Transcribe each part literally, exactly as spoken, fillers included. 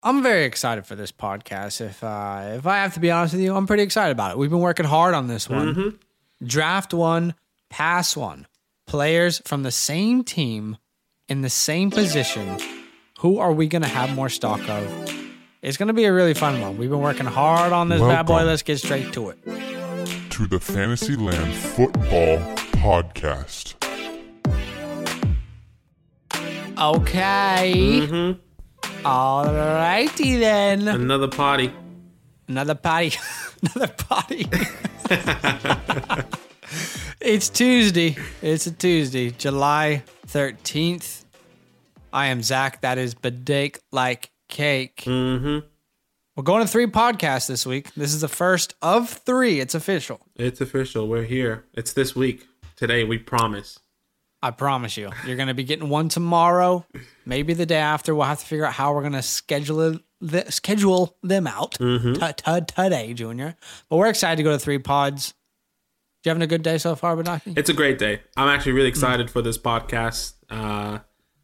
I'm very excited for this podcast. If uh, if I have to be honest with you, I'm pretty excited about it. We've been working hard on this one. Mm-hmm. Draft one, pass one. Players from the same team in the same position. Who are we going to have more stock of? It's going to be a really fun one. We've been working hard on this bad boy. Let's get straight to it. To the Fantasyland Football Podcast. Okay. Mm-hmm. All righty then. Another party. Another party. Another party. It's Tuesday. It's a Tuesday, July thirteenth. I am Zach. That is Badake Like Cake. Mm-hmm. We're going to three podcasts this week. This is the first of three. It's official. It's official. We're here. It's this week. Today, we promise. I promise you. You're going to be getting one tomorrow, maybe the day after. We'll have to figure out how we're going to schedule it, schedule them out mm-hmm. t- t- today, Junior. But we're excited to go to three pods. You having a good day so far, Badaki? It's a great day. I'm actually really excited mm-hmm. for this podcast. Uh,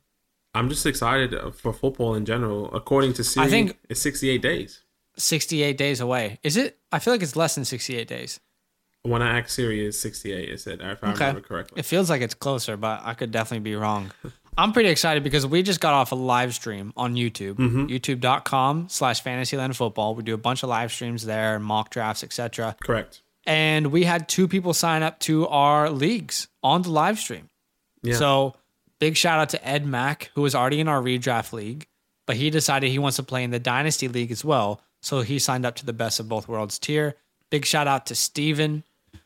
I'm just excited for football in general. According to Siri, I think it's sixty-eight days. sixty-eight days away. Is it? I feel like it's less than sixty-eight days. When I asked Siri, it's sixty-eight. It said, if I okay. remember correctly. It feels like it's closer, but I could definitely be wrong. I'm pretty excited because we just got off a live stream on YouTube, mm-hmm. youtube.com slash Fantasyland Football. We do a bunch of live streams there, mock drafts, et cetera. Correct. And we had two people sign up to our leagues on the live stream. Yeah. So big shout out to Ed Mack, who was already in our redraft league, but he decided he wants to play in the Dynasty League as well. So he signed up to the Best of Both Worlds tier. Big shout out to Steven.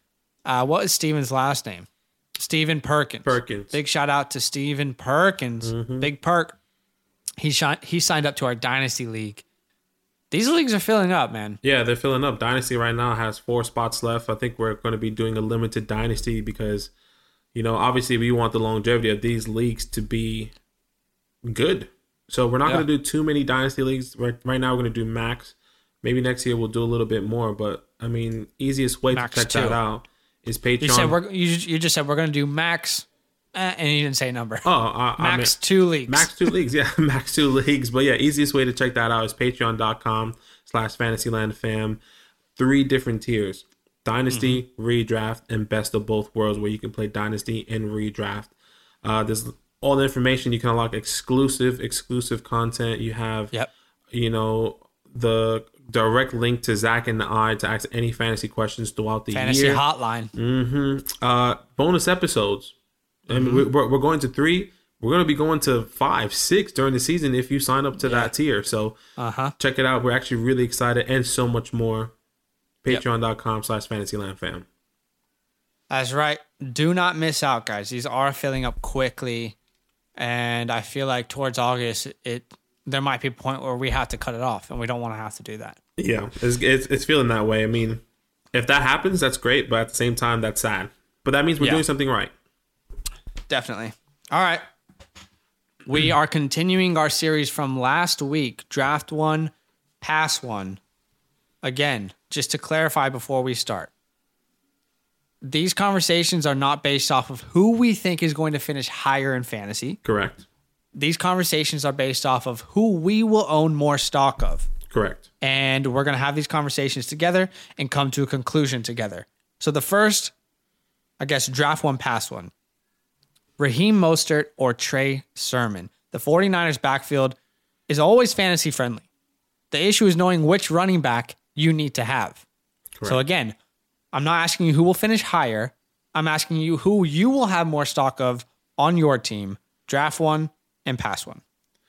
Uh, what is Steven's last name? Steven Perkins. Perkins. Big shout out to Steven Perkins. Mm-hmm. Big perk. He, shi- he signed up to our Dynasty League. These leagues are filling up, man. Yeah, they're filling up. Dynasty right now has four spots left. I think we're going to be doing a limited Dynasty because, you know, obviously we want the longevity of these leagues to be good. So we're not yeah. going to do too many Dynasty leagues. Right, right now we're going to do max. Maybe next year we'll do a little bit more. But, I mean, easiest way max to check two. that out is Patreon. You said we're, you, you just said we're going to do max, eh, and you didn't say a number. Oh, uh, max I mean, two leagues. Max two leagues, yeah, max two leagues. But yeah, easiest way to check that out is patreon.com slash Fantasyland fam. Three different tiers: Dynasty, mm-hmm. Redraft, and Best of Both Worlds, where you can play Dynasty and Redraft. Uh, there's all the information. You can unlock exclusive, exclusive content. You have, yep. you know, the direct link to Zach and I to ask any fantasy questions throughout the fantasy year. Fantasy hotline. Mm-hmm. Uh, bonus episodes. Mm-hmm. And we're, we're going to three. We're going to be going to five, six during the season if you sign up to yeah. that tier. So uh-huh. check it out. We're actually really excited and so much more. Patreon.com slash Fantasyland fam. That's right. Do not miss out, guys. These are filling up quickly. And I feel like towards August, it there might be a point where we have to cut it off, and we don't want to have to do that. Yeah, it's, it's, it's feeling that way. I mean, if that happens, that's great. But at the same time, that's sad. But that means we're yeah. doing something right. Definitely. All right. We are continuing our series from last week, Draft One, Pass One. Again, just to clarify before we start, these conversations are not based off of who we think is going to finish higher in fantasy. Correct. These conversations are based off of who we will own more stock of. Correct. And we're going to have these conversations together and come to a conclusion together. So the first, I guess, Draft One, Pass One. Raheem Mostert or Trey Sermon. The 49ers backfield is always fantasy friendly. The issue is knowing which running back you need to have. Correct. So again, I'm not asking you who will finish higher. I'm asking you who you will have more stock of on your team. Draft one and pass one.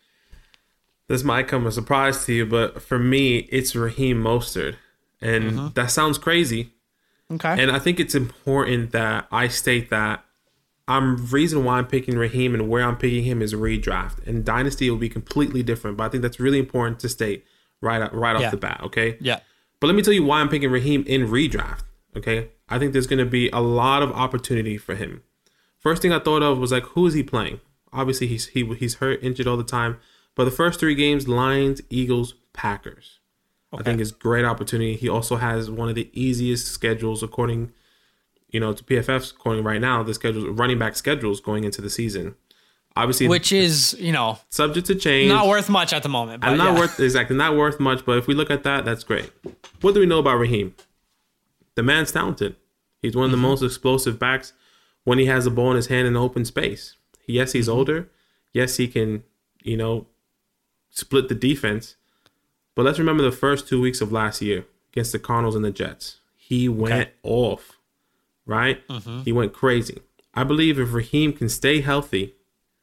This might come as a surprise to you, but for me, it's Raheem Mostert. And mm-hmm. that sounds crazy. Okay. And I think it's important that I state that I'm reason why I'm picking Raheem and where I'm picking him is redraft. And Dynasty will be completely different, but I think that's really important to state right right yeah. off the bat, okay? Yeah. But let me tell you why I'm picking Raheem in redraft, okay? I think there's going to be a lot of opportunity for him. First thing I thought of was like, who is he playing? Obviously, he's he he's hurt, injured all the time. But the first three games, Lions, Eagles, Packers. Okay. I think it's great opportunity. He also has one of the easiest schedules according, you know, to P F F's according right now, the schedule running back schedules going into the season. Obviously, which is, you know, subject to change. Not worth much at the moment. But I'm not yeah. worth exactly not worth much. But if we look at that, that's great. What do we know about Raheem? The man's talented. He's one of the mm-hmm. most explosive backs when he has the ball in his hand in open space. Yes, he's mm-hmm. older. Yes, he can, you know, split the defense. But let's remember the first two weeks of last year against the Cardinals and the Jets. He went okay. off, right? Mm-hmm. He went crazy. I believe if Raheem can stay healthy,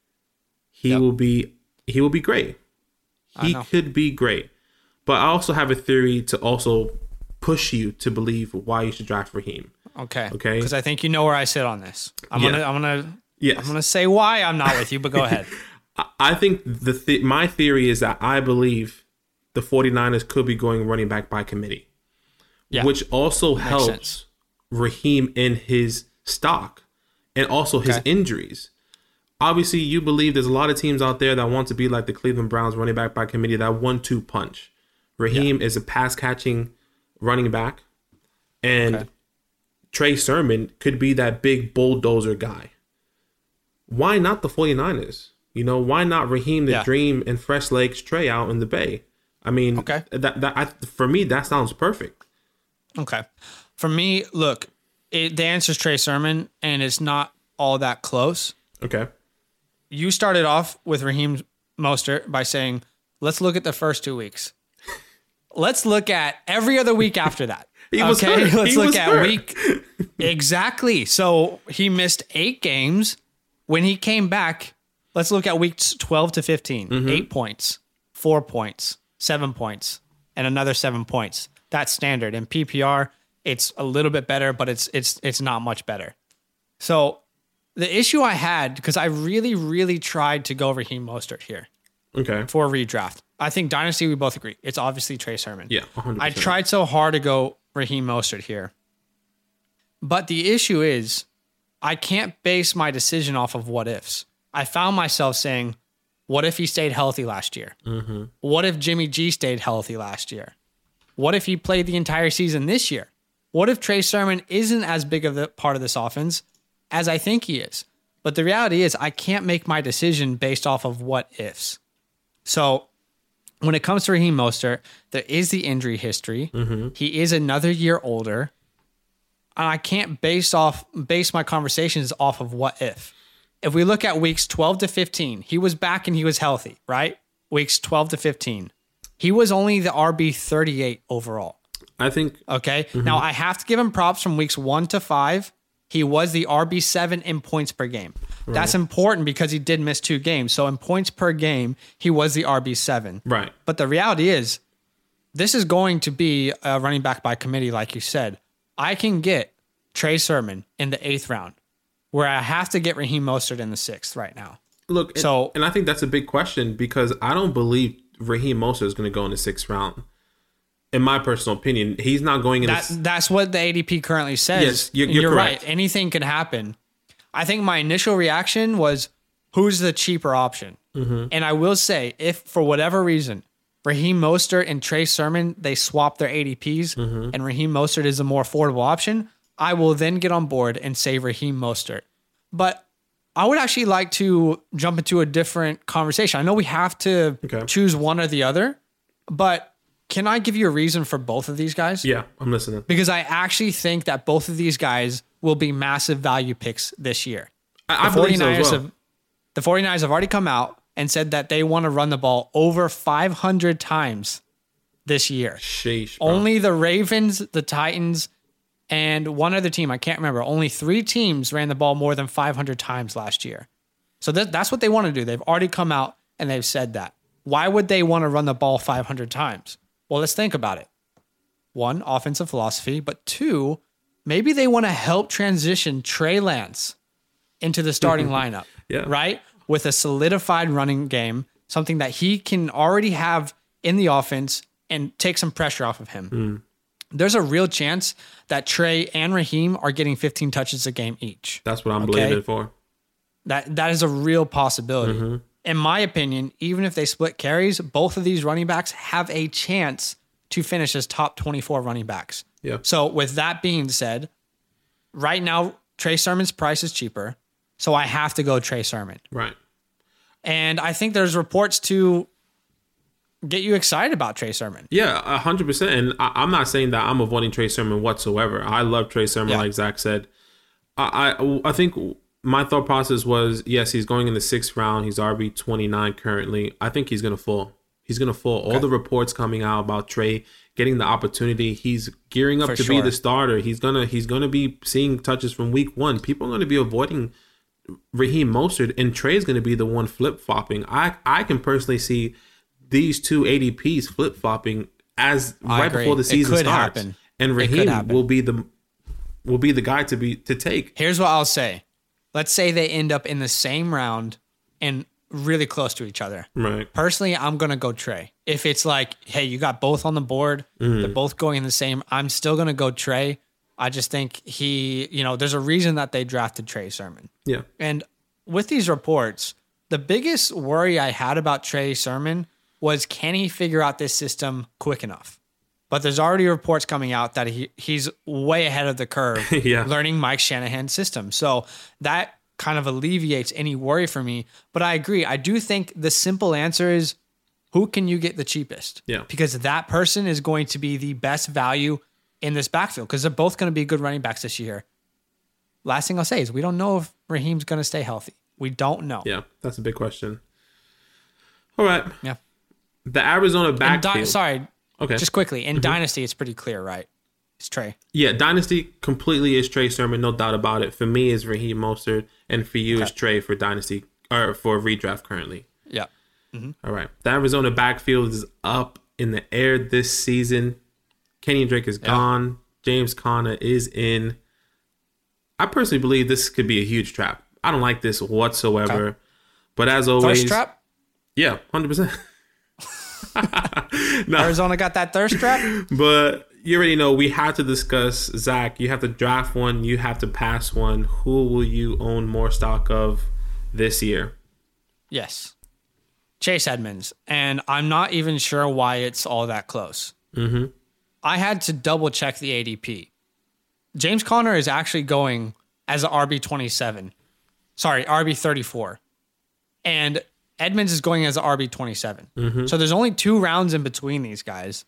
he yep. will be he will be great. He could be great. But I also have a theory to also push you to believe why you should draft Raheem. Okay. Okay. Because I think you know where I sit on this. I'm yeah. gonna I'm gonna yes. I'm gonna say why I'm not with you, but go ahead. I think the th- my theory is that I believe the 49ers could be going running back by committee. Yeah. Which also Makes helps sense. Raheem in his stock and also his okay. injuries. Obviously, you believe there's a lot of teams out there that want to be like the Cleveland Browns running back by committee, that one two punch. Raheem yeah. is a pass-catching running back, and okay. Trey Sermon could be that big bulldozer guy. Why not the 49ers? You know, why not Raheem the yeah. Dream and Fresh Legs Trey out in the Bay? I mean, okay. that that I, for me, that sounds perfect. Okay. For me, look, it, the answer is Trey Sermon, and it's not all that close. Okay. You started off with Raheem Mostert by saying, let's look at the first two weeks. Let's look at every other week after that. he was okay, hurt. let's he look was at hurt. week. Exactly. So he missed eight games. When he came back, let's look at weeks twelve to fifteen. Mm-hmm. Eight points, four points, seven points, and another seven points. That's standard. In P P R, it's a little bit better, but it's it's it's not much better. So the issue I had, because I really, really tried to go Raheem Mostert here. Okay. For a redraft. I think Dynasty, we both agree. It's obviously Trey Sermon. Yeah, one hundred percent. I tried so hard to go Raheem Mostert here. But the issue is, I can't base my decision off of what ifs. I found myself saying, what if he stayed healthy last year? Mm-hmm. What if Jimmy G stayed healthy last year? What if he played the entire season this year? What if Trey Sermon isn't as big of a part of this offense as I think he is? But the reality is, I can't make my decision based off of what ifs. So when it comes to Raheem Mostert, there is the injury history. Mm-hmm. He is another year older. And I can't base off base my conversations off of what if. If we look at weeks twelve to fifteen, he was back and he was healthy, right? Weeks twelve to fifteen. He was only the R B thirty-eight overall. I think. Okay. Mm-hmm. Now, I have to give him props from weeks one to five. He was the R B seven in points per game. Right. That's important because he did miss two games. So in points per game, he was the R B seven. Right. But the reality is, this is going to be a running back by committee, like you said. I can get Trey Sermon in the eighth round, where I have to get Raheem Mostert in the sixth right now. Look, so and, and I think that's a big question because I don't believe Raheem Mostert is going to go in the sixth round. In my personal opinion, he's not going in. That, the... That's what the A D P currently says. Yes, you're, you're, you're correct. right. Anything could happen. I think my initial reaction was, who's the cheaper option? Mm-hmm. And I will say, if for whatever reason, Raheem Mostert and Trey Sermon, they swap their A D Ps mm-hmm. and Raheem Mostert is a more affordable option, I will then get on board and say Raheem Mostert. But I would actually like to jump into a different conversation. I know we have to okay. choose one or the other, but can I give you a reason for both of these guys? Yeah, I'm listening. Because I actually think that both of these guys will be massive value picks this year. I, I believe so as well. have, the 49ers have already come out and said that they want to run the ball over five hundred times this year. Sheesh, bro. Only the Ravens, the Titans, and one other team, I can't remember. Only three teams ran the ball more than five hundred times last year. So that, that's what they want to do. They've already come out and they've said that. Why would they want to run the ball five hundred times? Well, let's think about it. One, offensive philosophy, but two, maybe they want to help transition Trey Lance into the starting lineup, yeah. right? With a solidified running game, something that he can already have in the offense and take some pressure off of him. Mm. There's a real chance that Trey and Raheem are getting fifteen touches a game each. That's what I'm okay? believing for. That That is a real possibility. Mm-hmm. In my opinion, even if they split carries, both of these running backs have a chance to finish as top twenty-four running backs. Yeah. So with that being said, right now, Trey Sermon's price is cheaper. So I have to go Trey Sermon. Right. And I think there's reports to get you excited about Trey Sermon. Yeah, one hundred percent. And I, I'm not saying that I'm avoiding Trey Sermon whatsoever. I love Trey Sermon, yeah. like Zach said. I, I I think my thought process was, yes, he's going in the sixth round. He's R B twenty-nine currently. I think he's going to fall. He's going to fall. Okay. All the reports coming out about Trey getting the opportunity, he's gearing up For to sure. be the starter. He's gonna he's gonna be seeing touches from week one. People are going to be avoiding Raheem Mostert, and Trey's going to be the one flip flopping. I I can personally see these two A D Ps flip flopping as I right agree. before the season starts, happen. and Raheem will be the will be the guy to be to take. Here's what I'll say: let's say they end up in the same round and really close to each other. Right. Personally, I'm gonna go Trey. If it's like, hey, you got both on the board, mm. they're both going in the same, I'm still gonna go Trey. I just think he, you know, there's a reason that they drafted Trey Sermon. Yeah. And with these reports, the biggest worry I had about Trey Sermon was, can he figure out this system quick enough? But there's already reports coming out that he he's way ahead of the curve yeah. learning Mike Shanahan's system. So that kind of alleviates any worry for me. But I agree. I do think the simple answer is, who can you get the cheapest? Yeah. Because that person is going to be the best value in this backfield, because they're both going to be good running backs this year. Last thing I'll say is, we don't know if Raheem's going to stay healthy. We don't know. Yeah, that's a big question. All right. Yeah. The Arizona backfield. Di- sorry. Okay. Just quickly. In mm-hmm. Dynasty, it's pretty clear, right? It's Trey. Yeah, Dynasty completely is Trey Sermon, no doubt about it. For me, it's Raheem Mostert, and for you, okay. it's Trey for Dynasty, or for redraft currently. Yeah. Mm-hmm. All right. The Arizona backfield is up in the air this season. Kenny Drake is yeah. gone. James Conner is in. I personally believe this could be a huge trap. I don't like this whatsoever. Okay. But as always... Thirst trap? Yeah, one hundred percent. No. Arizona got that thirst trap? But you already know we have to discuss, Zach, you have to draft one. You have to pass one. Who will you own more stock of this year? Yes. Chase Edmonds. And I'm not even sure why it's all that close. Mm-hmm. I had to double check the A D P. James Conner is actually going as an R B twenty-seven. Sorry, R B thirty-four. And Edmonds is going as an R B twenty-seven. Mm-hmm. So there's only two rounds in between these guys.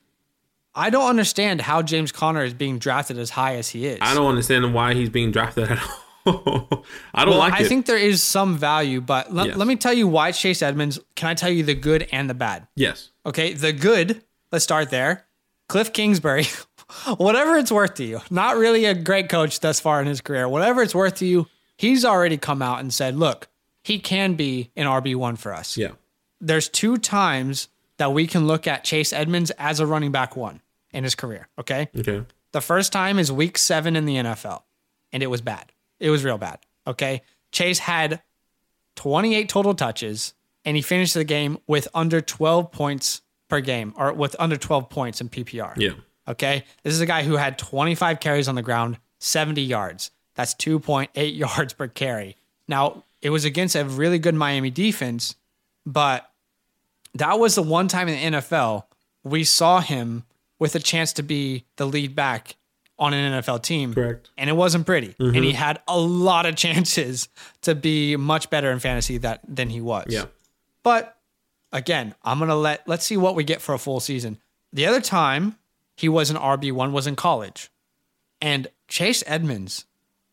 I don't understand how James Conner is being drafted as high as he is. I don't understand why he's being drafted at all. I don't well, like I it. I think there is some value, but l- yes. let me tell you why Chase Edmonds. Can I tell you the good and the bad? Yes. Okay, the good, let's start there. Cliff Kingsbury, whatever it's worth to you, not really a great coach thus far in his career, whatever it's worth to you, he's already come out and said, look, he can be an R B one for us. Yeah. There's two times that we can look at Chase Edmonds as a running back one in his career, okay? Okay. The first time is week seven in the N F L, and it was bad. It was real bad, okay? Chase had twenty-eight total touches, and he finished the game with under twelve points per game, or with under twelve points in P P R. Yeah. Okay? This is a guy who had twenty-five carries on the ground, seventy yards. That's two point eight yards per carry. Now, it was against a really good Miami defense, but that was the one time in the N F L we saw him with a chance to be the lead back on an N F L team. Correct. And it wasn't pretty. Mm-hmm. And he had a lot of chances to be much better in fantasy that, than he was. Yeah. But again, I'm going to let, let's see what we get for a full season. The other time he was an R B one was in college. And Chase Edmonds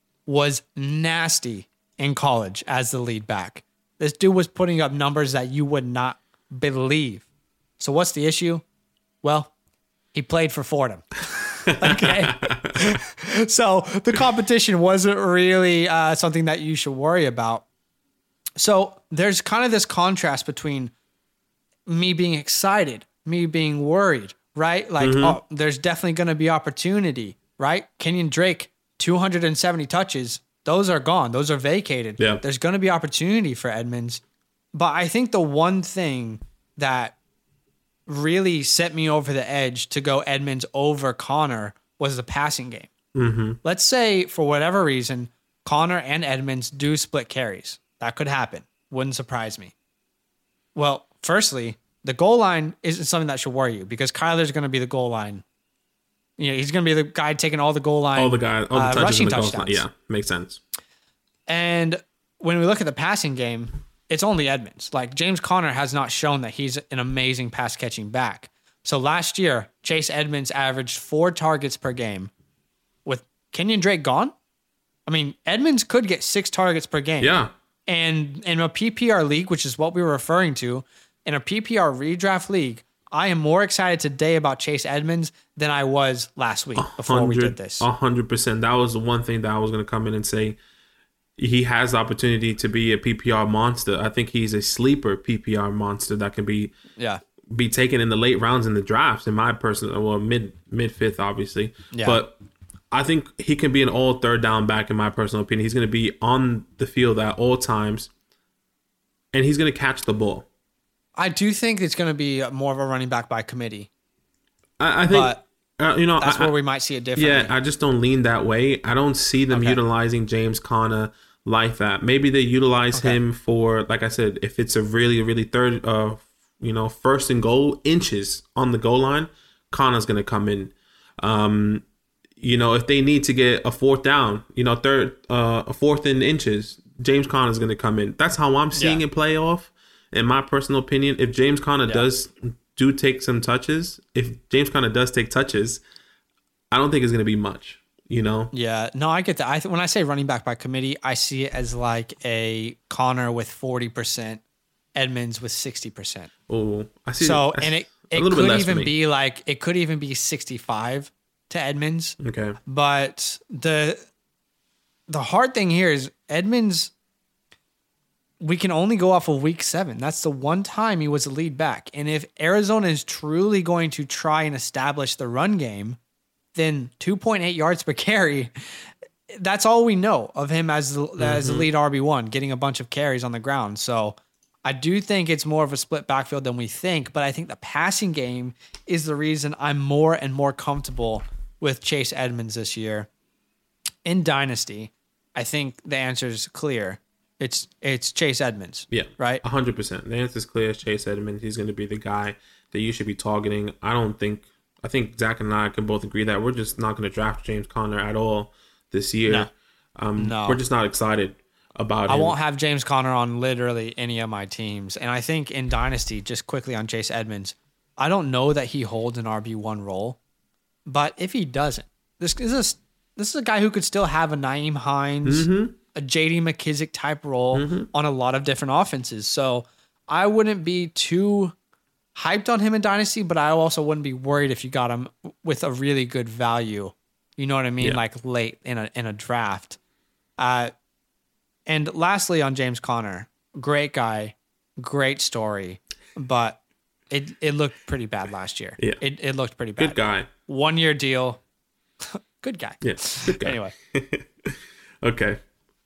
was nasty in college as the lead back. This dude was putting up numbers that you would not believe. So what's the issue? Well, he played for Fordham. Okay. So the competition wasn't really uh, something that you should worry about. So there's kind of this contrast between me being excited, me being worried, right? Like, mm-hmm. oh, there's definitely going to be opportunity, right? Kenyon Drake, two hundred seventy touches. Those are gone. Those are vacated. Yeah. There's going to be opportunity for Edmonds. But I think the one thing that really set me over the edge to go Edmonds over Conner was the passing game. Mm-hmm. Let's say, for whatever reason, Conner and Edmonds do split carries. That could happen. Wouldn't surprise me. Well, firstly, the goal line isn't something that should worry you because Kyler's going to be the goal line. You know, he's going to be the guy taking all the goal line. All the guys, all the uh, touches rushing in the goal touchdowns. line. Yeah, makes sense. And when we look at the passing game, it's only Edmonds. Like James Conner has not shown that he's an amazing pass catching back. So last year, Chase Edmonds averaged four targets per game. With Kenyon Drake gone, I mean, Edmonds could get six targets per game. Yeah. And in a P P R league, which is what we were referring to, in a P P R redraft league, I am more excited today about Chase Edmonds than I was last week before we did this. A hundred percent. That was the one thing that I was going to come in and say. He has the opportunity to be a P P R monster. I think he's a sleeper P P R monster that can be yeah be taken in the late rounds in the drafts. In my personal, well, mid mid fifth, obviously. Yeah. But I think he can be an all third down back. In my personal opinion, he's going to be on the field at all times, and he's going to catch the ball. I do think it's going to be more of a running back by committee. I, I think. But Uh, you know, that's I, where we might see it differently. Yeah, I just don't lean that way. I don't see them Okay. utilizing James Conner like that. Maybe they utilize Okay. him for, like I said, if it's a really, really third, uh, you know, first and goal inches on the goal line, Connor's going to come in. Um, you know, if they need to get a fourth down, you know, third, uh, a fourth in inches, James Connor's going to come in. That's how I'm seeing Yeah. it play off. In my personal opinion, if James Conner Yeah. does do take some touches, if James Conner does take touches, I don't think it's going to be much, you know? Yeah, no, I get that. I th- when I say running back by committee, I see it as like a Connor with forty percent, Edmonds with sixty percent. Oh, I see. So, that's and it, a it little bit could less for even me. be like, it could even be sixty-five to Edmonds. Okay. But the the hard thing here is Edmonds, we can only go off of week seven. That's the one time he was a lead back. And if Arizona is truly going to try and establish the run game, then two point eight yards per carry, that's all we know of him as the, as the lead R B one, getting a bunch of carries on the ground. So I do think it's more of a split backfield than we think, but I think the passing game is the reason I'm more and more comfortable with Chase Edmonds this year. In Dynasty, I think the answer is clear. It's it's Chase Edmonds. Yeah. Right? one hundred percent. The answer is clear. Chase Edmonds. He's going to be the guy that you should be targeting. I don't think, I think Zach and I can both agree that we're just not going to draft James Conner at all this year. No. Um, No. We're just not excited about I him. won't have James Conner on literally any of my teams. And I think in Dynasty, just quickly on Chase Edmonds, I don't know that he holds an R B one role. But if he doesn't, this is a, this is a guy who could still have a Nyheim Hines, Mm-hmm. a J D McKissick type role on a lot of different offenses. So I wouldn't be too hyped on him in Dynasty, but I also wouldn't be worried if you got him with a really good value. You know what I mean? Yeah. Like late in a in a draft. Uh, and lastly, on James Conner, great guy, great story, but it it looked pretty bad last year. Yeah. It it looked pretty bad. Good guy. One year deal. Good guy. Yeah. Good guy. Anyway. Okay.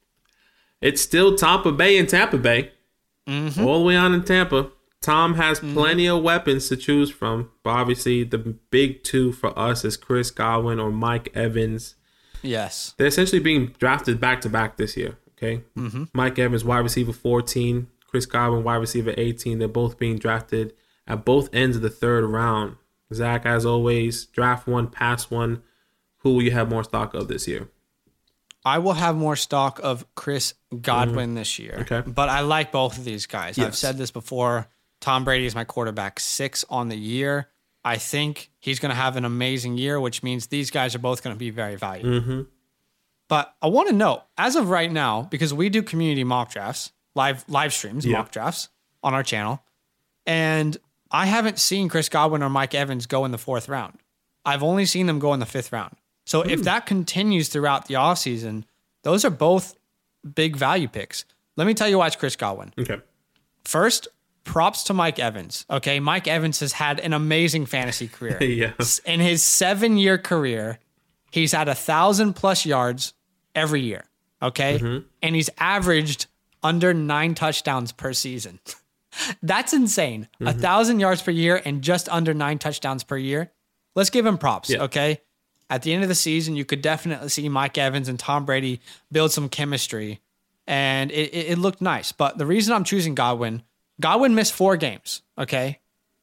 It's still Tampa Bay and Tampa Bay. Mm-hmm. All the way on in Tampa. Tom has plenty of weapons to choose from. But obviously, the big two for us is Chris Godwin or Mike Evans. Yes. They're essentially being drafted back to back this year. Okay. Mm-hmm. Mike Evans, wide receiver fourteen. Chris Godwin, wide receiver eighteen. They're both being drafted at both ends of the third round. Zach, as always, draft one, pass one. Who will you have more stock of this year? I will have more stock of Chris Godwin this year. Okay. But I like both of these guys. I've Yes. said this before. Tom Brady is my quarterback six on the year. I think he's going to have an amazing year, which means these guys are both going to be very valuable. Mm-hmm. But I want to know, as of right now, because we do community mock drafts, live live streams, Yeah. mock drafts on our channel, and I haven't seen Chris Godwin or Mike Evans go in the fourth round. I've only seen them go in the fifth round. So if that continues throughout the offseason, those are both big value picks. Let me tell you why it's Chris Godwin. Okay. First, props to Mike Evans. Okay, Mike Evans has had an amazing fantasy career. Yeah. In his seven-year career, he's had a thousand plus yards every year. Okay, Mm-hmm. and he's averaged under nine touchdowns per season. That's insane. A Mm-hmm. thousand yards per year and just under nine touchdowns per year. Let's give him props. Yeah. Okay. At the end of the season, you could definitely see Mike Evans and Tom Brady build some chemistry, and it, it, it looked nice. But the reason I'm choosing Godwin, Godwin missed four games, okay?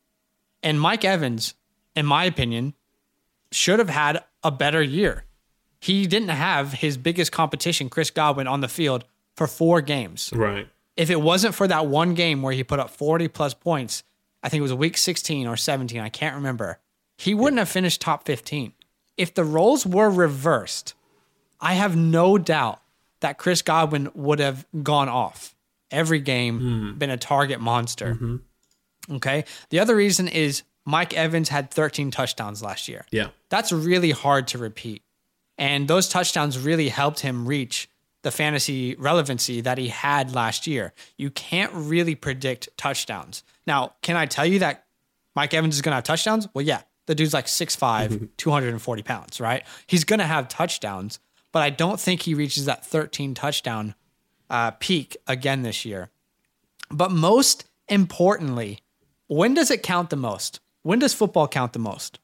And Mike Evans, in my opinion, should have had a better year. He didn't have his biggest competition, Chris Godwin, on the field for four games. Right. If it wasn't for that one game where he put up forty plus points, I think it was week sixteen or seventeen, I can't remember, he wouldn't yeah. have finished top fifteen. If the roles were reversed, I have no doubt that Chris Godwin would have gone off every game, mm. been a target monster. Mm-hmm. Okay. The other reason is Mike Evans had thirteen touchdowns last year. Yeah. That's really hard to repeat. And those touchdowns really helped him reach the fantasy relevancy that he had last year. You can't really predict touchdowns. Now, can I tell you that Mike Evans is going to have touchdowns? Well, yeah. The dude's like six five, two hundred forty pounds, right? He's going to have touchdowns, but I don't think he reaches that thirteen touchdown uh, peak again this year. But most importantly, when does it count the most? When does football count the most?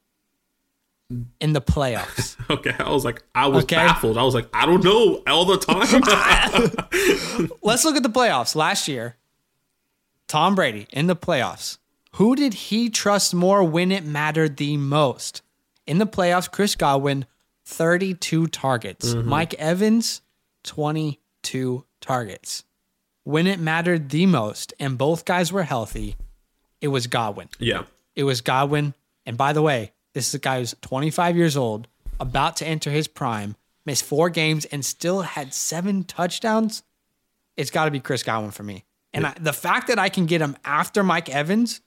In the playoffs. Okay, I was like, I was okay. baffled. I was like, I don't know all the time. Let's look at the playoffs. Last year, Tom Brady in the playoffs. Who did he trust more when it mattered the most? In the playoffs, Chris Godwin, thirty-two targets. Mm-hmm. Mike Evans, twenty-two targets. When it mattered the most, and both guys were healthy, it was Godwin. Yeah. It was Godwin. And by the way, this is a guy who's twenty-five years old, about to enter his prime, missed four games, and still had seven touchdowns. It's got to be Chris Godwin for me. And yeah. I, the fact that I can get him after Mike Evans,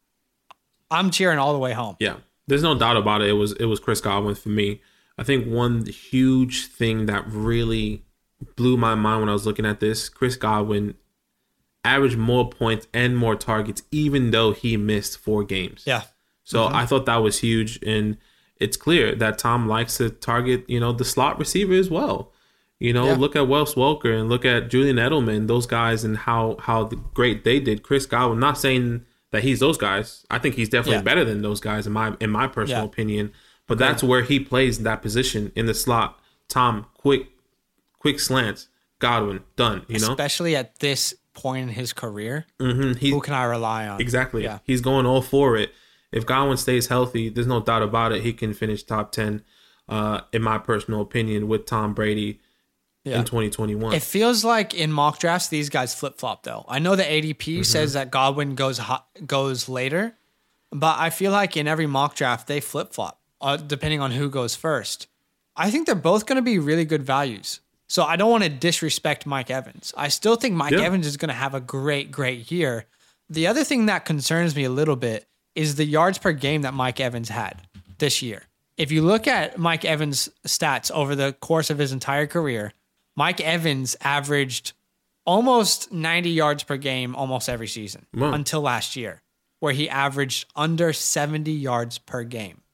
I'm cheering all the way home. Yeah, there's no doubt about it. It was it was Chris Godwin for me. I think one huge thing that really blew my mind when I was looking at this, Chris Godwin averaged more points and more targets, even though he missed four games. Yeah. So mm-hmm. I thought that was huge, and it's clear that Tom likes to target, you know, the slot receiver as well. You know, yeah. look at Wes Welker and look at Julian Edelman, those guys, and how how great they did. Chris Godwin, not saying that he's those guys. I think he's definitely yeah. better than those guys in my in my personal yeah. opinion. But okay. that's where he plays in that position in the slot. Tom, quick, quick slants, Godwin, done. You know, especially at this point in his career, mm-hmm. who can I rely on? Exactly. Yeah. He's going all for it. If Godwin stays healthy, there's no doubt about it. He can finish top ten, uh, in my personal opinion, with Tom Brady yeah. in twenty twenty-one. It feels like in mock drafts, these guys flip-flop, though. I know the A D P mm-hmm. says that Godwin goes hot, goes later, but I feel like in every mock draft, they flip-flop, uh, depending on who goes first. I think they're both going to be really good values. So I don't want to disrespect Mike Evans. I still think Mike yeah. Evans is going to have a great, great year. The other thing that concerns me a little bit is the yards per game that Mike Evans had this year. If you look at Mike Evans' stats over the course of his entire career, Mike Evans averaged almost ninety yards per game almost every season wow. until last year, where he averaged under seventy yards per game.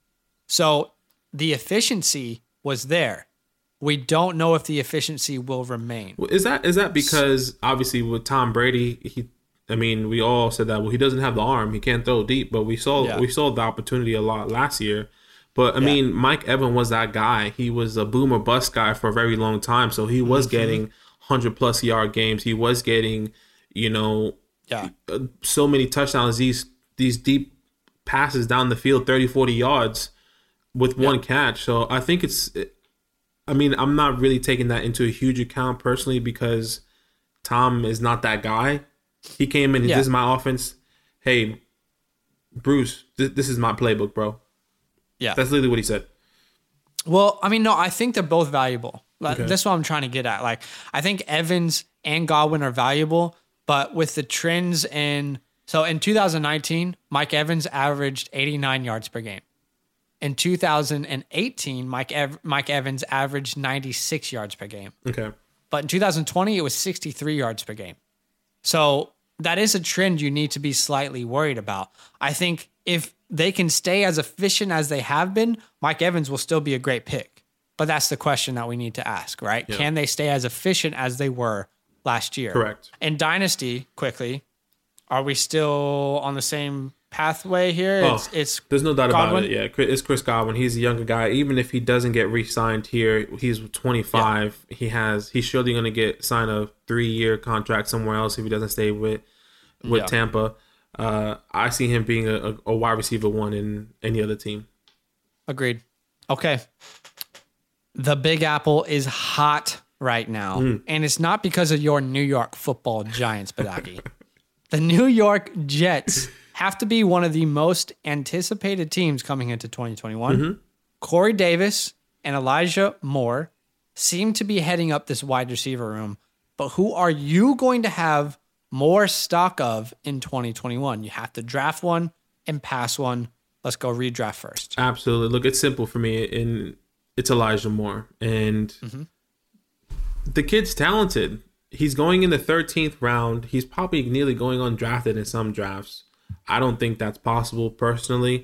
So the efficiency was there. We don't know if the efficiency will remain. Well, is that is that because obviously with Tom Brady, he I mean, we all said that, well, he doesn't have the arm. He can't throw deep, but we saw yeah. we saw the opportunity a lot last year. But, I yeah. mean, Mike Evans was that guy. He was a boom or bust guy for a very long time. So he was mm-hmm. getting one hundred plus yard games. He was getting, you know, yeah. so many touchdowns, these these deep passes down the field, thirty, forty yards with one yeah. catch. So I think it's, I mean, I'm not really taking that into a huge account personally because Tom is not that guy. He came in, yeah. this is my offense. Hey, Bruce, th- this is my playbook, bro. Yeah. That's literally what he said. Well, I mean, no, I think they're both valuable. Like, okay. That's what I'm trying to get at. Like, I think Evans and Godwin are valuable, but with the trends in... So in two thousand nineteen, Mike Evans averaged eighty-nine yards per game. In two thousand eighteen, Mike Ev- Mike Evans averaged ninety-six yards per game. Okay. But in two thousand twenty, it was sixty-three yards per game. So that is a trend you need to be slightly worried about. I think if they can stay as efficient as they have been, Mike Evans will still be a great pick. But that's the question that we need to ask, right? Yeah. Can they stay as efficient as they were last year? Correct. In Dynasty, quickly, are we still on the same pathway here? Oh, it's, it's there's no doubt Godwin? about it. Yeah, it's Chris Godwin. He's a younger guy. Even if he doesn't get re-signed here, he's twenty-five. Yeah. He has. He's surely going to get signed a three-year contract somewhere else if he doesn't stay with with yeah. Tampa. Uh, I see him being a, a wide receiver one in any other team. Agreed. Okay. The Big Apple is hot right now, mm. and it's not because of your New York Football Giants, Badaki. The New York Jets have to be one of the most anticipated teams coming into twenty twenty-one. Mm-hmm. Corey Davis and Elijah Moore seem to be heading up this wide receiver room, but who are you going to have more stock of in twenty twenty-one? You have to draft one and pass one. Let's go redraft first. Absolutely. Look, it's simple for me, and it's Elijah Moore. And mm-hmm. the kid's talented. He's going in the thirteenth round. He's probably nearly going undrafted in some drafts. I don't think that's possible personally.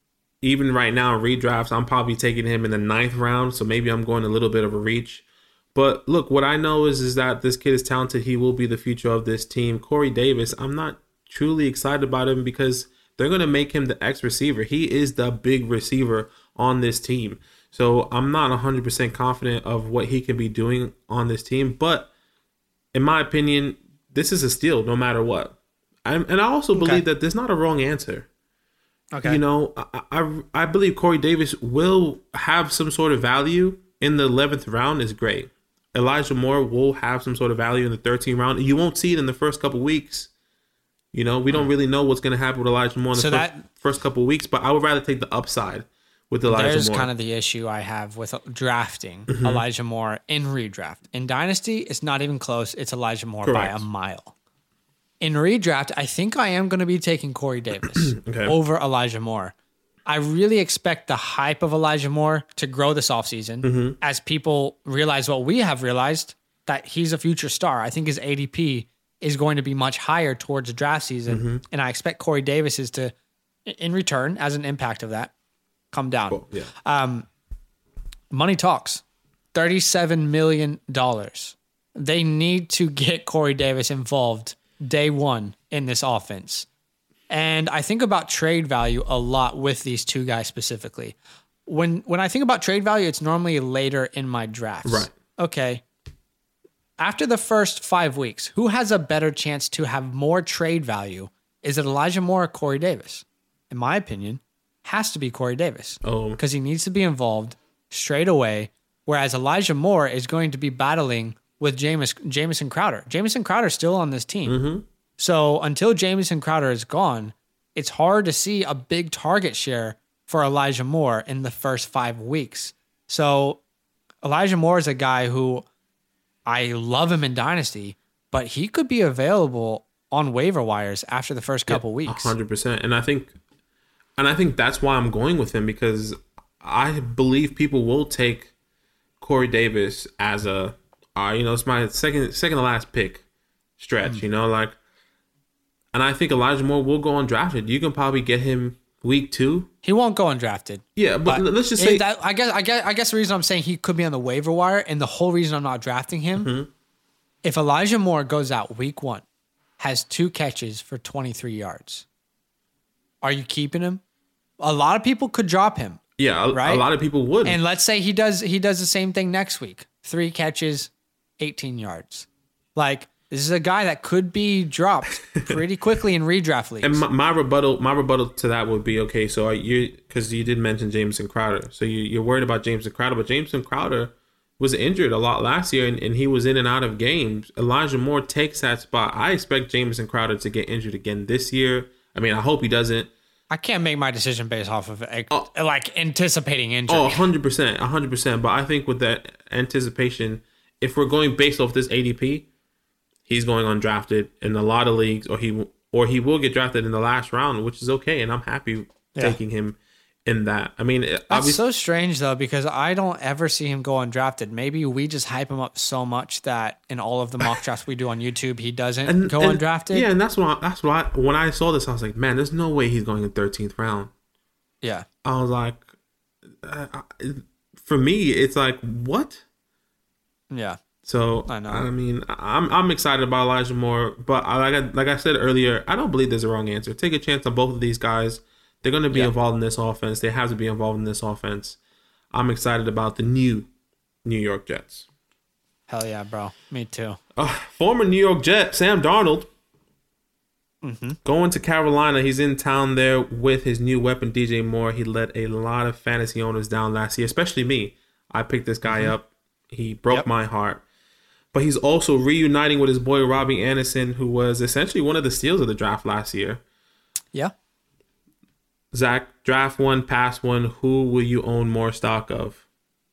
Even right now in redrafts, I'm probably taking him in the ninth round, so maybe I'm going a little bit of a reach. But look, what I know is, is that this kid is talented. He will be the future of this team. Corey Davis, I'm not truly excited about him because they're going to make him the X receiver. He is the big receiver on this team. So I'm not one hundred percent confident of what he can be doing on this team. But in my opinion, this is a steal no matter what. I'm, and I also believe okay. that there's not a wrong answer. Okay. You know, I, I I believe Corey Davis will have some sort of value in the eleventh round is great. Elijah Moore will have some sort of value in the thirteenth round. You won't see it in the first couple weeks. You know, we don't really know what's going to happen with Elijah Moore in the so first, that, first couple weeks, but I would rather take the upside with Elijah there's Moore. There's kind of the issue I have with drafting mm-hmm. Elijah Moore in redraft. In Dynasty, it's not even close. It's Elijah Moore Correct. by a mile. In redraft, I think I am going to be taking Corey Davis okay. over Elijah Moore. I really expect the hype of Elijah Moore to grow this offseason mm-hmm. as people realize what we have realized, that he's a future star. I think his A D P is going to be much higher towards the draft season, mm-hmm. and I expect Corey Davis is to, in return, as an impact of that, come down. Cool. Yeah. Um, money talks. thirty-seven million dollars. They need to get Corey Davis involved day one in this offense. And I think about trade value a lot with these two guys specifically. When when I think about trade value, it's normally later in my drafts. Right. Okay. After the first five weeks, who has a better chance to have more trade value? Is it Elijah Moore or Corey Davis? In my opinion, has to be Corey Davis. Oh. Because he needs to be involved straight away, whereas Elijah Moore is going to be battling with Jameis, Jamison Crowder. Jamison Crowder is still on this team. Mm-hmm. So until Jamison Crowder is gone, it's hard to see a big target share for Elijah Moore in the first five weeks. So Elijah Moore is a guy who I love him in Dynasty, but he could be available on waiver wires after the first couple yeah, weeks. one hundred percent. And I think and I think that's why I'm going with him, because I believe people will take Corey Davis as a uh, you know, it's my second second to last pick stretch, mm. you know, like, and I think Elijah Moore will go undrafted. You can probably get him week two. He won't go undrafted. Yeah, but, but let's just say that, I guess I guess I guess the reason I'm saying he could be on the waiver wire, and the whole reason I'm not drafting him, mm-hmm. if Elijah Moore goes out week one, has two catches for twenty-three yards, are you keeping him? A lot of people could drop him. Yeah, a, right? a lot of people would. And let's say he does he does the same thing next week. Three catches, eighteen yards. Like, this is a guy that could be dropped pretty quickly in redraft leagues. And my, my rebuttal, my rebuttal to that would be, okay, so you, because you did mention Jamison Crowder, so you, you're worried about Jamison Crowder, but Jamison Crowder was injured a lot last year, and, and he was in and out of games. Elijah Moore takes that spot. I expect Jamison Crowder to get injured again this year. I mean, I hope he doesn't. I can't make my decision based off of oh, like anticipating injury. Oh, one hundred percent, one hundred percent. But I think with that anticipation, if we're going based off this A D P, he's going undrafted in a lot of leagues, or he or he will get drafted in the last round, which is okay, and I'm happy yeah. taking him in that. I mean, that's so strange though, because I don't ever see him go undrafted. Maybe we just hype him up so much that in all of the mock drafts we do on YouTube, he doesn't and, go and, undrafted. Yeah, and that's why that's why when I saw this, I was like, man, there's no way he's going in thirteenth round. Yeah, I was like, uh, for me, it's like what? Yeah. So I, know. I mean, I'm I'm excited about Elijah Moore, but I, like I, like I said earlier, I don't believe there's a wrong answer. Take a chance on both of these guys. They're going to be yeah. involved in this offense. They have to be involved in this offense. I'm excited about the new New York Jets. Hell yeah, bro. Me too. Uh, former New York Jet Sam Darnold mm-hmm. going to Carolina. He's in town there with his new weapon, D J Moore. He let a lot of fantasy owners down last year, especially me. I picked this guy mm-hmm. up. He broke yep. my heart. but he's also reuniting with his boy Robbie Anderson, who was essentially one of the steals of the draft last year. Yeah. Zach, draft one, pass one. Who will you own more stock of?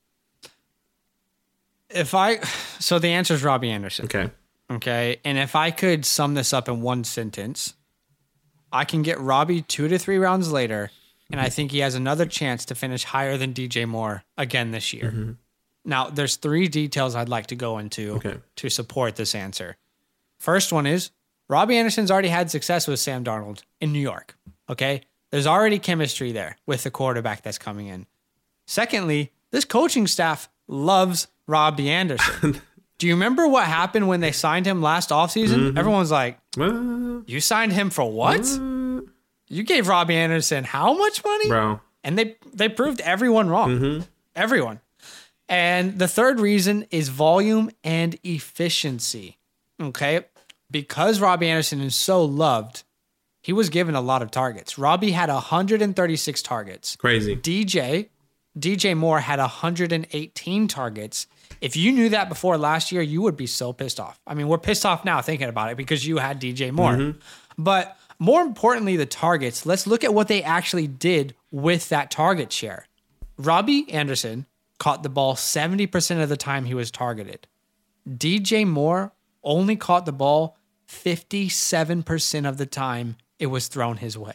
If I, so the answer is Robbie Anderson. Okay. Okay. And if I could sum this up in one sentence, I can get Robbie two to three rounds later, and I think he has another chance to finish higher than D J Moore again this year. Mm-hmm. Now, there's three details I'd like to go into Okay. to support this answer. First one is Robbie Anderson's already had success with Sam Darnold in New York. Okay. There's already chemistry there with the quarterback that's coming in. Secondly, this coaching staff loves Robbie Anderson. Do you remember what happened when they signed him last offseason? Mm-hmm. Everyone's like, Uh, you signed him for what? uh, You gave Robbie Anderson how much money? bro. And they they proved everyone wrong. Mm-hmm. Everyone. And the third reason is volume and efficiency. Okay? Because Robbie Anderson is so loved, he was given a lot of targets. Robbie had one hundred thirty-six targets. Crazy. D J, D J Moore had one hundred eighteen targets. If you knew that before last year, you would be so pissed off. I mean, we're pissed off now thinking about it because you had D J Moore. Mm-hmm. But more importantly, the targets, let's look at what they actually did with that target share. Robbie Anderson caught the ball seventy percent of the time he was targeted. D J Moore only caught the ball fifty-seven percent of the time it was thrown his way.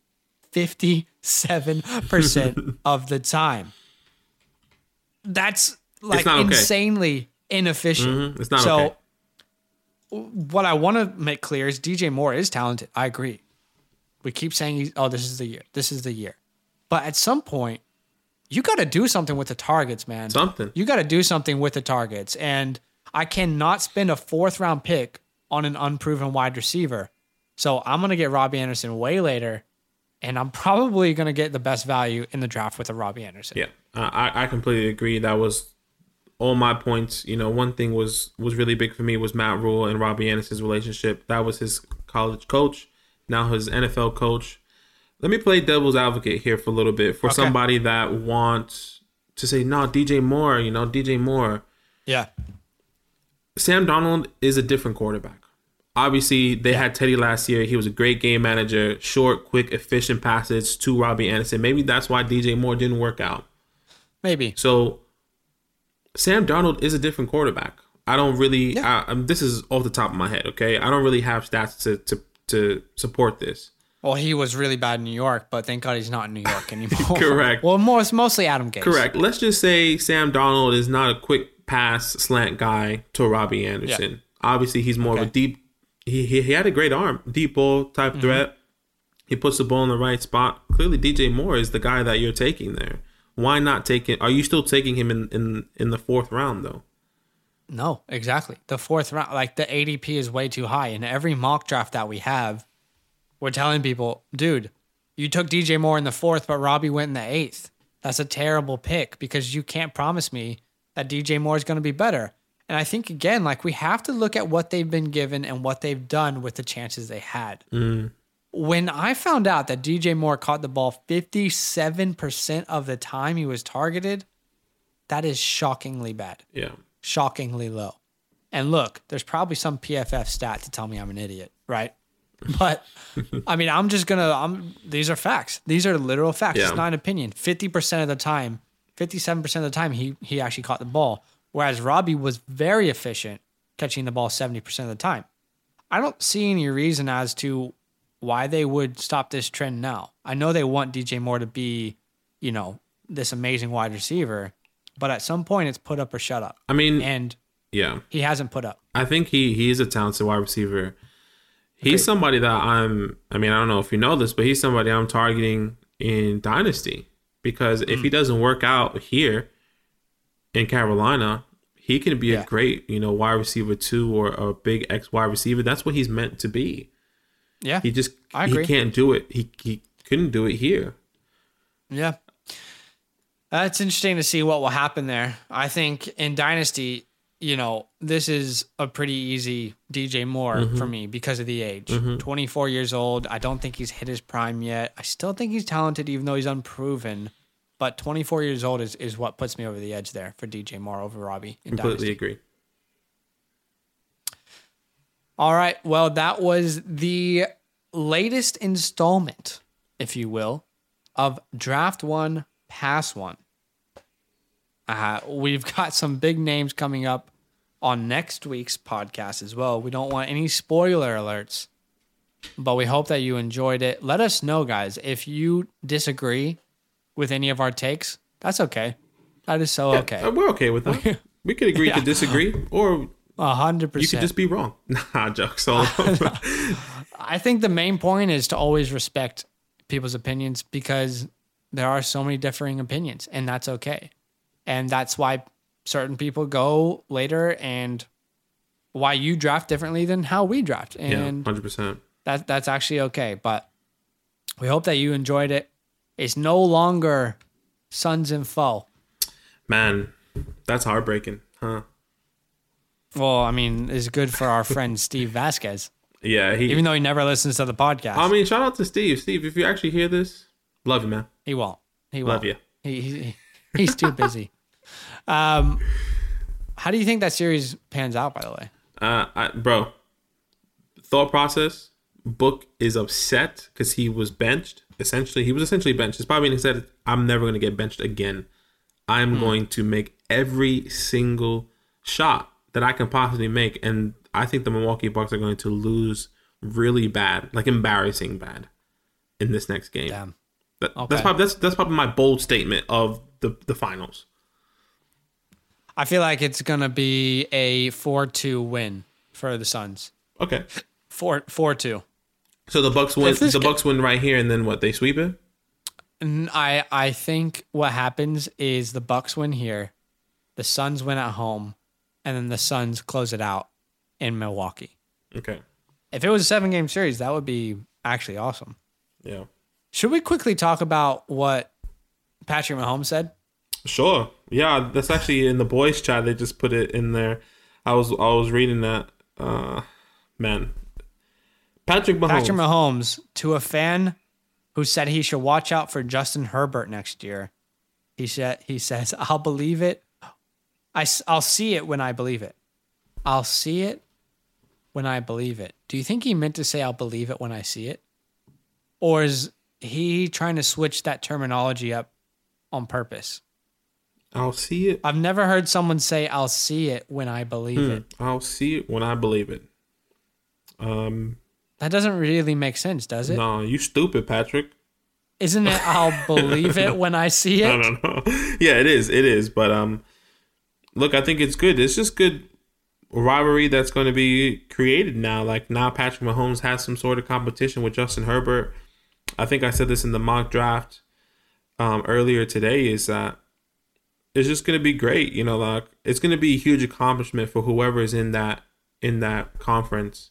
fifty-seven percent of the time. That's like not okay. insanely inefficient. Mhm. It's not so, okay. what I want to make clear is D J Moore is talented. I agree. We keep saying, he's, oh, this is the year. This is the year. But at some point, you got to do something with the targets, man. Something. You got to do something with the targets. And I cannot spend a fourth round pick on an unproven wide receiver. So I'm going to get Robbie Anderson way later. And I'm probably going to get the best value in the draft with a Robbie Anderson. Yeah, I, I completely agree. That was all my points. You know, one thing was was really big for me was Matt Rule and Robbie Anderson's relationship. That was his college coach, now his N F L coach. Let me play devil's advocate here for a little bit for Okay. somebody that wants to say, no, D J Moore, you know, D J Moore. Yeah. Sam Darnold is a different quarterback. Obviously, they had Teddy last year. He was a great game manager, short, quick, efficient passes to Robbie Anderson. Maybe that's why D J Moore didn't work out. Maybe. So Sam Darnold is a different quarterback. I don't really. Yeah. I, um, this is off the top of my head. Okay, I don't really have stats to to to support this. Well, he was really bad in New York, but thank God he's not in New York anymore. Correct. Well, more, it's mostly Adam Gase. Correct. Let's just say Sam Darnold is not a quick pass slant guy to Robbie Anderson. Yeah. Obviously, he's more of a Okay. deep. He, he he had a great arm, deep ball type Mm-hmm. threat. He puts the ball in the right spot. Clearly, D J Moore is the guy that you're taking there. Why not take it? Are you still taking him in, in, in the fourth round though? No, exactly. The fourth round, like the A D P is way too high. In every mock draft that we have, we're telling people, dude, you took D J Moore in the fourth, but Robbie went in the eighth. That's a terrible pick because you can't promise me that D J Moore is going to be better. And I think, again, like we have to look at what they've been given and what they've done with the chances they had. Mm. When I found out that D J Moore caught the ball fifty-seven percent of the time he was targeted, that is shockingly bad. Yeah. Shockingly low. And look, there's probably some P F F stat to tell me I'm an idiot, right? But I mean, I'm just gonna. I'm. These are facts. These are literal facts. Yeah. It's not an opinion. Fifty percent of the time, fifty-seven percent of the time, he he actually caught the ball. Whereas Robbie was very efficient catching the ball seventy percent of the time. I don't see any reason as to why they would stop this trend now. I know they want D J Moore to be, you know, this amazing wide receiver, but at some point it's put up or shut up. I mean, And yeah. he hasn't put up. I think he he is a talented wide receiver. He's Okay. somebody that I'm. I mean, I don't know if you know this, but he's somebody I'm targeting in Dynasty because if Hmm. he doesn't work out here in Carolina, he can be Yeah. a great, you know, wide receiver two or a big X wide receiver. That's what he's meant to be. Yeah. He just I he agree. can't do it. He he couldn't do it here. Yeah. Uh, it's interesting to see what will happen there. I think in Dynasty, you know, this is a pretty easy D J Moore Mm-hmm. for me because of the age. twenty-four years old. I don't think he's hit his prime yet. I still think he's talented, even though he's unproven. But twenty-four years old is, is what puts me over the edge there for D J Moore over Robbie in Completely Dynasty. agree. All right. Well, that was the latest installment, if you will, of Draft One, Pass One. Uh, we've got some big names coming up on next week's podcast as well. We don't want any spoiler alerts, but we hope that you enjoyed it. Let us know, guys, if you disagree with any of our takes. That's okay. That is so Yeah, okay. We're okay with that. We could agree Yeah. to disagree, or A hundred percent. you could just be wrong. Nah, jokes. All I think the main point is to always respect people's opinions because there are so many differing opinions, and that's okay. And that's why certain people go later and why you draft differently than how we draft. yeah, And one hundred percent. that that's actually okay. But we hope that you enjoyed it. It's no longer Sons and Foe. Man, that's heartbreaking, huh? Well, I mean, it's good for our friend Steve Vasquez, Yeah, he. even though he never listens to the podcast. I mean, shout out to Steve. Steve, if you actually hear this, love you, man. He won't. He won't. Love you. He, he he's too busy. Um, how do you think that series pans out? By the way, Uh, I, bro, thought process. Book is upset because he was benched. Essentially, he was essentially benched. It's probably he said, "I'm never going to get benched again. I'm Hmm. going to make every single shot that I can possibly make." And I think the Milwaukee Bucks are going to lose really bad, like embarrassing bad, in this next game. damn. That, Okay. That's probably that's that's probably my bold statement of the the finals. I feel like it's gonna be a four two win for the Suns. Okay, Four four two. so the Bucks win. If this The ga- Bucks win right here, and then what? They sweep it. And I I think what happens is the Bucks win here, the Suns win at home, and then the Suns close it out in Milwaukee. Okay. If it was a seven game series, that would be actually awesome. Yeah. Should we quickly talk about what Patrick Mahomes said? Sure. Yeah, that's actually in the boys' chat. They just put it in there. I was I was reading that. Uh, man, Patrick Mahomes. Patrick Mahomes, to a fan who said he should watch out for Justin Herbert next year, he said he says, "I'll believe it. I will see it when I believe it. I'll see it when I believe it." Do you think he meant to say "I'll believe it when I see it," or is he trying to switch that terminology up on purpose? I'll see it. I've never heard someone say "I'll see it when I believe Hmm. it." I'll see it when I believe it. Um, That doesn't really make sense, does it? no, you stupid, Patrick. Isn't it "I'll believe it when I see it"? I don't know. Yeah, it is. It is. But um, look, I think it's good. It's just good rivalry that's going to be created now. Like now, Patrick Mahomes has some sort of competition with Justin Herbert. I think I said this in the mock draft um, earlier today. Is that it's just going to be great. You know, like it's going to be a huge accomplishment for whoever is in that in that conference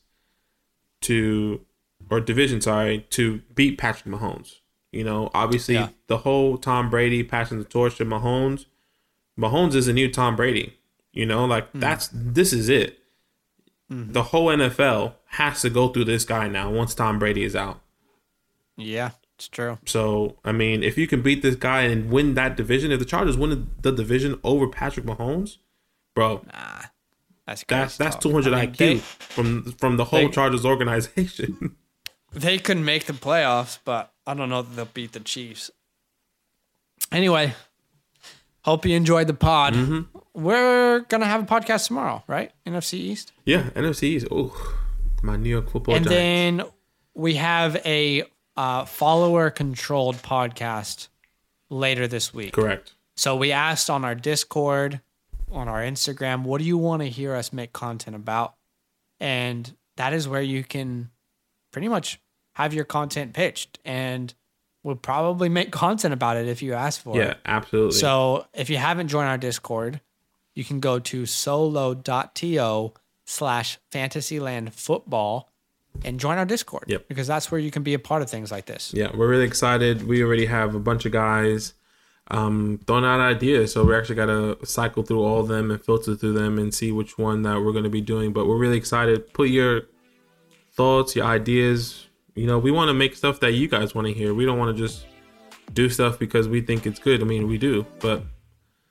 to or division, sorry, to beat Patrick Mahomes. You know, obviously Yeah. the whole Tom Brady passing the torch to Mahomes. Mahomes is a new Tom Brady. You know, like Mm. that's this is it. Mm-hmm. The whole N F L has to go through this guy now once Tom Brady is out. Yeah, it's true. So, I mean, if you can beat this guy and win that division, if the Chargers win the division over Patrick Mahomes, bro, Nah, that's that's crazy that's talk. two hundred I mean, I Q They, from from the whole they- Chargers organization. they couldn't make the playoffs, but I don't know that they'll beat the Chiefs. Anyway, hope you enjoyed the pod. Mm-hmm. We're gonna have a podcast tomorrow, right? N F C East, Yeah, N F C East. Oh, my New York Football and Giants. then we have a uh, follower-controlled podcast later this week. Correct. So we asked on our Discord, on our Instagram, what do you want to hear us make content about? And that is where you can pretty much have your content pitched. And we'll probably make content about it if you ask for Yeah, it. absolutely. So if you haven't joined our Discord, you can go to solo.to slash fantasyland football and join our Discord. Yep. Because that's where you can be a part of things like this. Yeah, we're really excited. We already have a bunch of guys um, throwing out ideas. So we actually got to cycle through all of them and filter through them and see which one that we're going to be doing. But we're really excited. Put your thoughts, your ideas. You know, we want to make stuff that you guys want to hear. We don't want to just do stuff because we think it's good. I mean, we do, but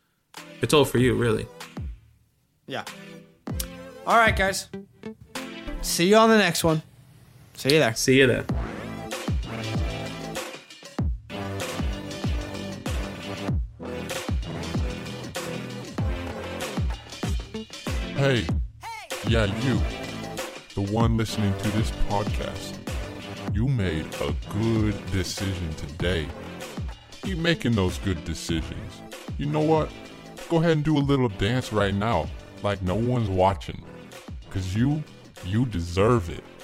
it's all for you, really. Yeah. All right, guys. See you on the next one. See you there. See you there. Hey, yeah, you, the one listening to this podcast, you made a good decision today. Keep making those good decisions. You know what? Go ahead and do a little dance right now, like no one's watching. Because you, you deserve it.